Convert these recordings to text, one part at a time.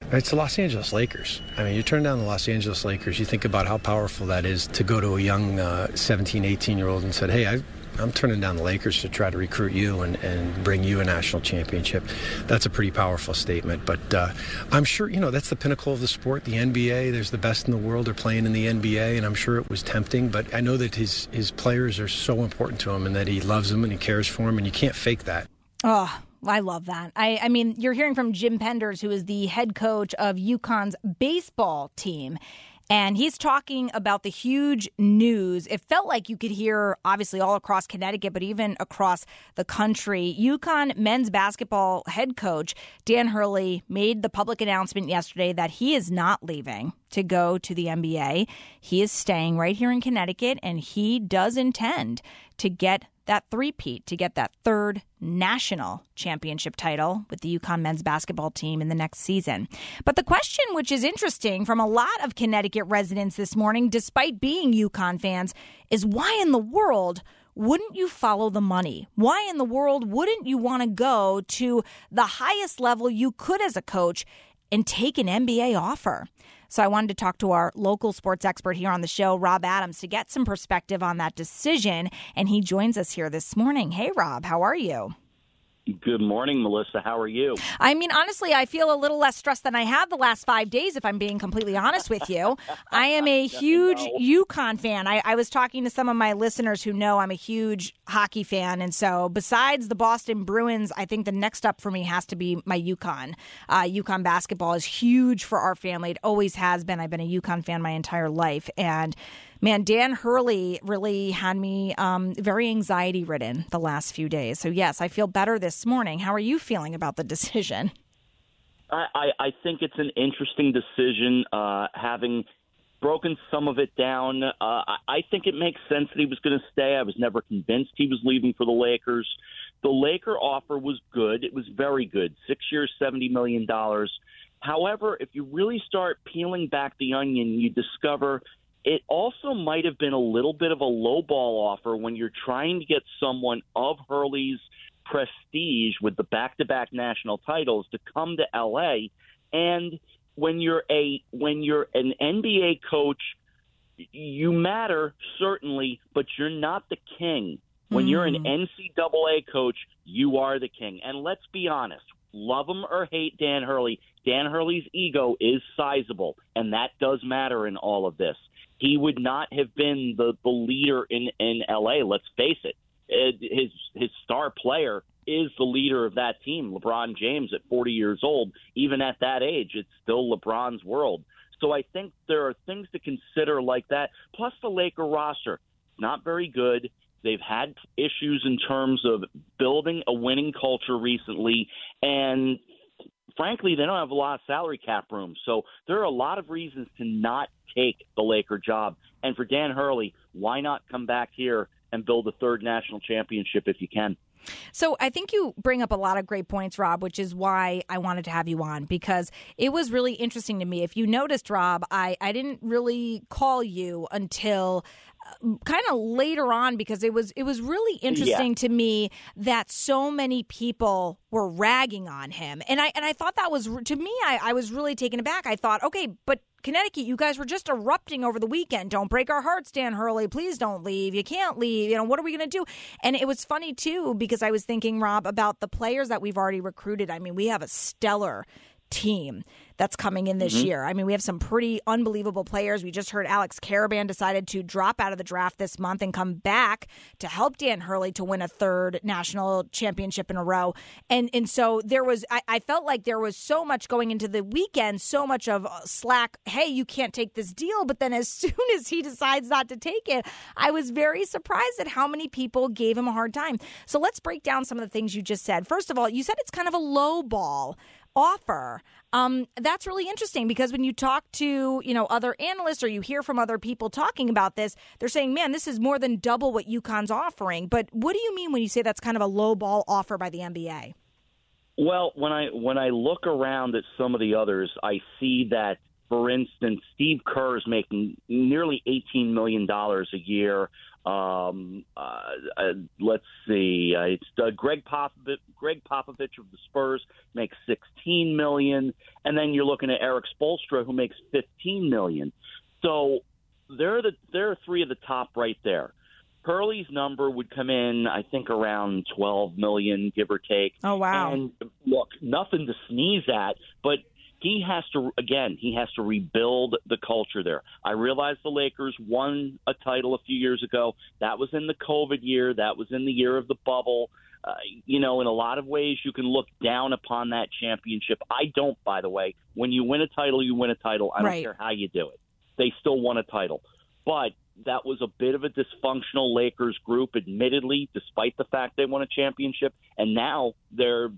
It's the Los Angeles Lakers. I mean, you turn down the Los Angeles Lakers, you think about how powerful that is to go to a young 17, 18-year-old and said, hey, I'm turning down the Lakers to try to recruit you and bring you a national championship. That's a pretty powerful statement. But I'm sure, that's the pinnacle of the sport, the NBA. There's the best in the world are playing in the NBA, and I'm sure it was tempting. But I know that his players are so important to him and that he loves them and he cares for them, and you can't fake that. Oh, I love that. I mean, you're hearing from Jim Penders, who is the head coach of UConn's baseball team. And he's talking about the huge news. It felt like you could hear, obviously, all across Connecticut, but even across the country. UConn men's basketball head coach Dan Hurley made the public announcement yesterday that he is not leaving to go to the NBA. He is staying right here in Connecticut, and he does intend to get that three-peat, to get that third national championship title with the UConn men's basketball team in the next season. But the question, which is interesting from a lot of Connecticut residents this morning, despite being UConn fans, is why in the world wouldn't you follow the money? Why in the world wouldn't you want to go to the highest level you could as a coach and take an NBA offer? So I wanted to talk to our local sports expert here on the show, Rob Adams, to get some perspective on that decision. And he joins us here this morning. Hey, Rob, how are you? Good morning, Melissa. How are you? I mean, honestly, I feel a little less stressed than I have the last 5 days, if I'm being completely honest with you. I am a huge UConn fan. I was talking to some of my listeners who know I'm a huge hockey fan. And so besides the Boston Bruins, I think the next up for me has to be my UConn. UConn basketball is huge for our family. It always has been. I've been a UConn fan my entire life. And man, Dan Hurley really had me very anxiety-ridden the last few days. So, yes, I feel better this morning. How are you feeling about the decision? I think it's an interesting decision, having broken some of it down. I think it makes sense that he was going to stay. I was never convinced he was leaving for the Lakers. The Laker offer was good. It was very good. 6 years, $70 million. However, if you really start peeling back the onion, you discover it also might have been a little bit of a lowball offer when you're trying to get someone of Hurley's prestige with the back-to-back national titles to come to L.A. And when you're an NBA coach, you matter, certainly, but you're not the king. When you're an NCAA coach, you are the king. And let's be honest, love him or hate Dan Hurley, Dan Hurley's ego is sizable, and that does matter in all of this. He would not have been the leader in L.A., let's face it. His star player is the leader of that team, LeBron James, at 40 years old. Even at that age, it's still LeBron's world. So I think there are things to consider like that. Plus the Laker roster, not very good. They've had issues in terms of building a winning culture recently, and frankly, they don't have a lot of salary cap room. So there are a lot of reasons to not take the Laker job. And for Dan Hurley, why not come back here and build a third national championship if you can? So I think you bring up a lot of great points, Rob, which is why I wanted to have you on, because it was really interesting to me. If you noticed, Rob, I didn't really call you until kind of later on, because it was really interesting to me that so many people were ragging on him. And I thought that was, to me, I was really taken aback. I thought, okay, but Connecticut, you guys were just erupting over the weekend. Don't break our hearts, Dan Hurley. Please don't leave. You can't leave. What are we going to do? And it was funny, too, because I was thinking, Rob, about the players that we've already recruited. I mean, we have a stellar team that's coming in this year. I mean, we have some pretty unbelievable players. We just heard Alex Caravan decided to drop out of the draft this month and come back to help Dan Hurley to win a third national championship in a row. And so there was, I felt like there was so much going into the weekend, so much of slack. Hey, you can't take this deal. But then as soon as he decides not to take it, I was very surprised at how many people gave him a hard time. So let's break down some of the things you just said. First of all, you said it's kind of a low ball offer. That's really interesting, because when you talk to, other analysts, or you hear from other people talking about this, they're saying, man, this is more than double what UConn's offering. But what do you mean when you say that's kind of a low ball offer by the NBA? Well, when I look around at some of the others, I see that For instance, Steve Kerr is making nearly $18 million a year. Let's see. It's Greg Popovich of the Spurs makes $16 million, and then you're looking at Eric Spoelstra, who makes $15 million. So there are three of the top right there. Hurley's number would come in, I think, around $12 million, give or take. Oh, wow. And look, nothing to sneeze at, but he has to rebuild the culture there. I realize the Lakers won a title a few years ago. That was in the COVID year. That was in the year of the bubble. In a lot of ways, you can look down upon that championship. I don't, by the way. When you win a title, you win a title. I don't care how you do it. They still won a title. But that was a bit of a dysfunctional Lakers group, admittedly, despite the fact they won a championship. And now the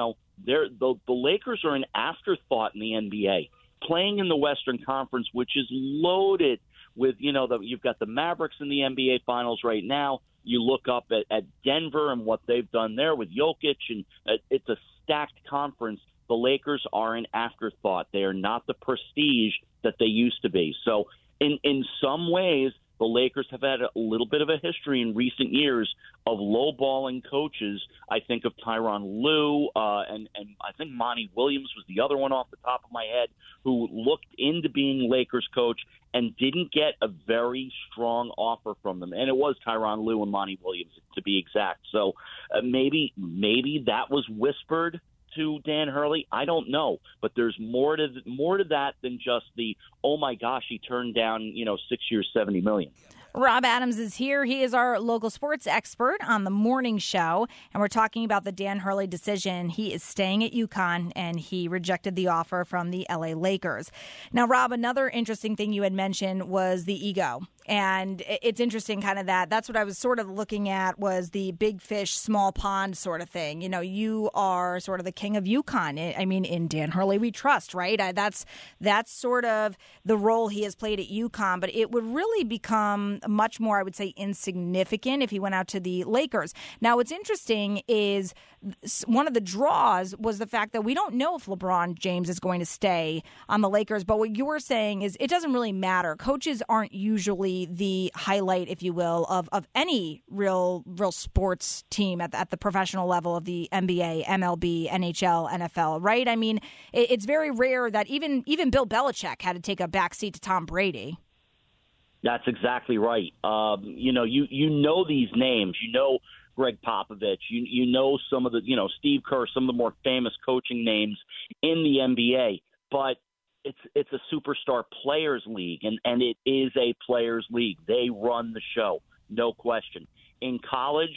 Lakers are an afterthought in the NBA, playing in the Western Conference, which is loaded with, you've got the Mavericks in the NBA Finals right now. You look up at Denver and what they've done there with Jokic, and it's a stacked conference. The Lakers are an afterthought. They are not the prestige that they used to be. So in some ways, the Lakers have had a little bit of a history in recent years of lowballing coaches. I think of Tyronn Lue, and I think Monty Williams was the other one off the top of my head, who looked into being Lakers coach and didn't get a very strong offer from them. And it was Tyronn Lue and Monty Williams, to be exact. So maybe that was whispered to Dan Hurley. I don't know, but there's more to that than just the, oh my gosh, he turned down 6 years, $70 million. Rob Adams is here. He is our local sports expert on the morning show, and we're talking about the Dan Hurley decision. He is staying at UConn, and he rejected the offer from the LA Lakers. Now, Rob, another interesting thing you had mentioned was the ego. And it's interesting kind of that's what I was sort of looking at, was the big fish, small pond sort of thing. You are sort of the king of UConn. I mean, in Dan Hurley we trust, right? That's sort of the role he has played at UConn. But it would really become much more, I would say, insignificant if he went out to the Lakers. Now, what's interesting is one of the draws was the fact that we don't know if LeBron James is going to stay on the Lakers. But what you're saying is it doesn't really matter. Coaches aren't usually the highlight, if you will, of any real sports team at the professional level of the NBA, MLB, NHL, NFL, right? I mean, it's very rare that even Bill Belichick had to take a backseat to Tom Brady. That's exactly right. You know these names. You know Greg Popovich. You know some of the, Steve Kerr, some of the more famous coaching names in the NBA. But it's a superstar players league, and it is a players league. They run the show, no question. In college,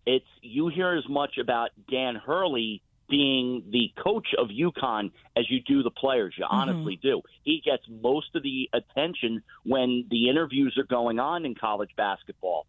you hear as much about Dan Hurley being the coach of UConn as you do the players. You honestly do. He gets most of the attention when the interviews are going on in college basketball.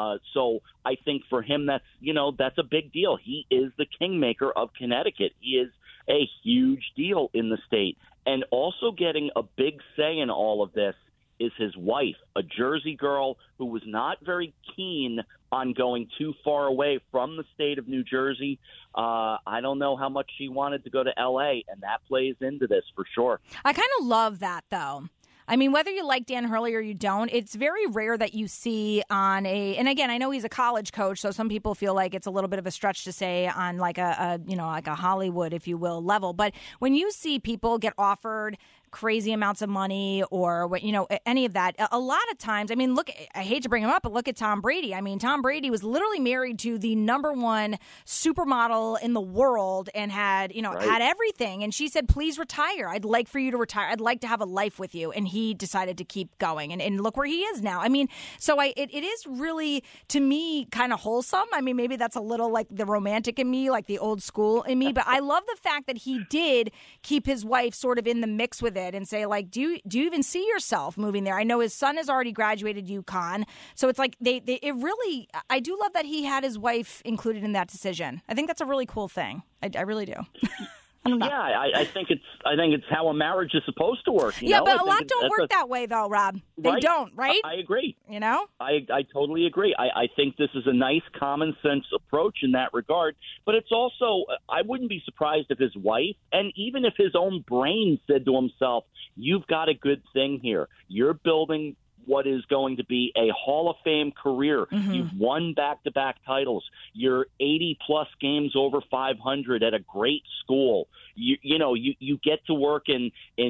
So I think for him, that's a big deal. He is the kingmaker of Connecticut. He is a huge deal in the state. And also getting a big say in all of this is his wife, a Jersey girl who was not very keen on going too far away from the state of New Jersey. I don't know how much she wanted to go to L.A., and that plays into this for sure. I kind of love that, though. I mean, whether you like Dan Hurley or you don't, it's very rare that you see on and again, I know he's a college coach, so some people feel like it's a little bit of a stretch to say on like a Hollywood, if you will, level. But when you see people get offered crazy amounts of money or any of that, a lot of times, I mean, look, I hate to bring him up, but look at Tom Brady. I mean, Tom Brady was literally married to the number one supermodel in the world and had everything. And she said, please retire. I'd like for you to retire. I'd like to have a life with you. And he decided to keep going. And look where he is now. I mean, so it is really, to me, kind of wholesome. I mean, maybe that's a little like the romantic in me, like the old school in me. But I love the fact that he did keep his wife sort of in the mix with it and say, like, do you even see yourself moving there? I know his son has already graduated UConn. So it's like I do love that he had his wife included in that decision. I think that's a really cool thing. I really do. I don't know. Yeah, I think it's how a marriage is supposed to work. You know? But a lot don't work that way, though, Rob. They right? don't, right? I agree. You know? I totally agree. I think this is a nice, common sense approach in that regard. But it's also, I wouldn't be surprised if his wife, and even if his own brain said to himself, you've got a good thing here. You're building what is going to be a Hall of Fame career. Mm-hmm. You've won back-to-back titles. You're 80-plus games over 500 at a great school. You get to work in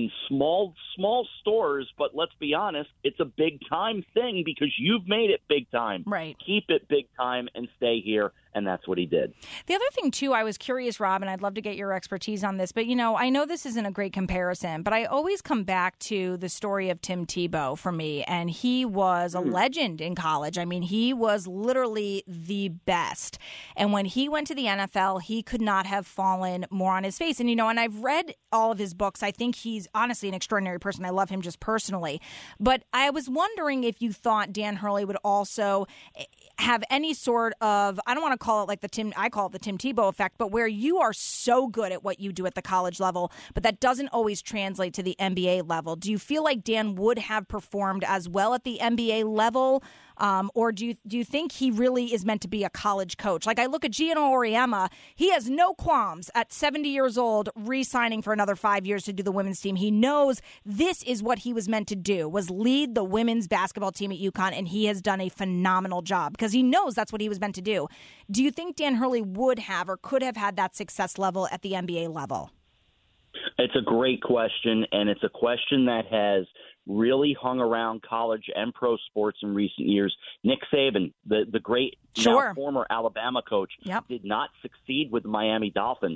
small stores, but let's be honest, it's a big-time thing because you've made it big time. Right. Keep it big time and stay here. And that's what he did. The other thing, too, I was curious, Rob, and I'd love to get your expertise on this, but, I know this isn't a great comparison, but I always come back to the story of Tim Tebow for me, and he was a legend in college. I mean, he was literally the best. And when he went to the NFL, he could not have fallen more on his face. And, and I've read all of his books. I think he's honestly an extraordinary person. I love him just personally. But I was wondering if you thought Dan Hurley would also have any sort of, I don't want to call it like I call it the Tim Tebow effect, but where you are so good at what you do at the college level, but that doesn't always translate to the NBA level. Do you feel like Dan would have performed as well at the NBA level? Or do you think he really is meant to be a college coach? Like I look at Gino Auriemma, he has no qualms at 70 years old re-signing for another 5 years to do the women's team. He knows this is what he was meant to do, was lead the women's basketball team at UConn, and he has done a phenomenal job because he knows that's what he was meant to do. Do you think Dan Hurley would have or could have had that success level at the NBA level? It's a great question, and it's a question that has really hung around college and pro sports in recent years. Nick Saban, the great now former Alabama coach, did not succeed with the Miami Dolphins.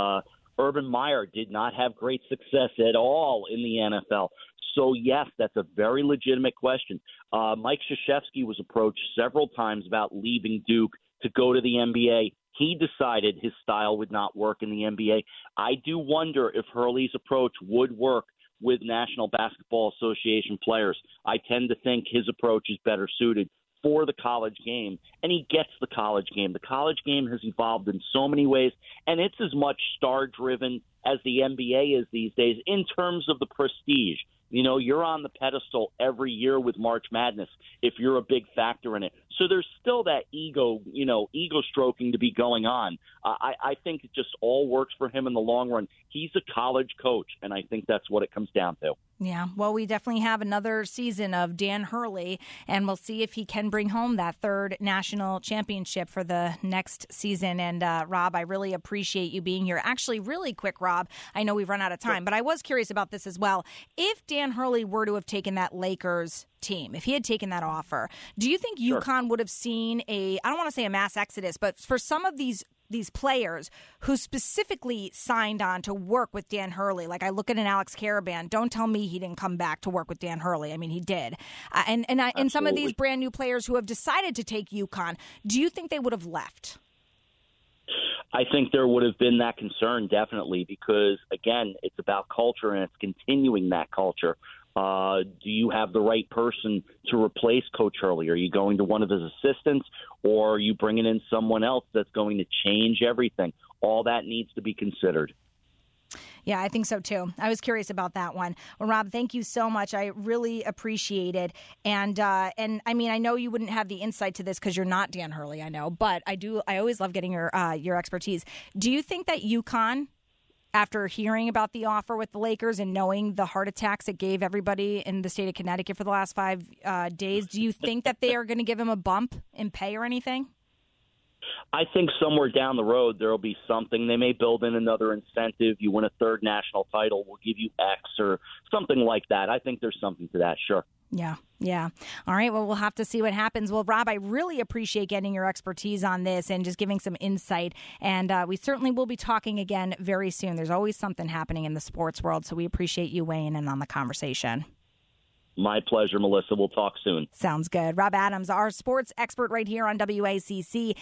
Urban Meyer did not have great success at all in the NFL. So, yes, that's a very legitimate question. Mike Krzyzewski was approached several times about leaving Duke to go to the NBA. He decided his style would not work in the NBA. I do wonder if Hurley's approach would work with National Basketball Association players. I tend to think his approach is better suited for the college game, and he gets the college game. The college game has evolved in so many ways, and it's as much star-driven as the NBA is these days in terms of the prestige. You're on the pedestal every year with March Madness if you're a big factor in it. So there's still that ego stroking to be going on. I think it just all works for him in the long run. He's a college coach, and I think that's what it comes down to. Yeah, well, we definitely have another season of Dan Hurley, and we'll see if he can bring home that third national championship for the next season. And, Rob, I really appreciate you being here. Actually, really quick, Rob, I know we've run out of time, but I was curious about this as well. If Dan Hurley were to have taken that Lakers team, if he had taken that offer, do you think UConn would have seen I don't want to say a mass exodus, but for some of these players who specifically signed on to work with Dan Hurley, like I look at an Alex Caravan, don't tell me he didn't come back to work with Dan Hurley. I mean, he did. And some of these brand new players who have decided to take UConn, do you think they would have left? I think there would have been that concern, definitely, because, again, it's about culture and it's continuing that culture. Do you have the right person to replace Coach Hurley? Are you going to one of his assistants, or are you bringing in someone else that's going to change everything? All that needs to be considered. Yeah, I think so, too. I was curious about that one. Well, Rob, thank you so much. I really appreciate it. And I mean, I know you wouldn't have the insight to this because you're not Dan Hurley, I know, but I do. I always love getting your expertise. Do you think that UConn, after hearing about the offer with the Lakers and knowing the heart attacks it gave everybody in the state of Connecticut for the last 5 days, do you think that they are going to give him a bump in pay or anything? I think somewhere down the road there will be something. They may build in another incentive. You win a third national title, we'll give you X or something like that. I think there's something to that, sure. Yeah. All right. Well, we'll have to see what happens. Well, Rob, I really appreciate getting your expertise on this and just giving some insight. And we certainly will be talking again very soon. There's always something happening in the sports world, so we appreciate you weighing in on the conversation. My pleasure, Melissa. We'll talk soon. Sounds good. Rob Adams, our sports expert right here on WACC.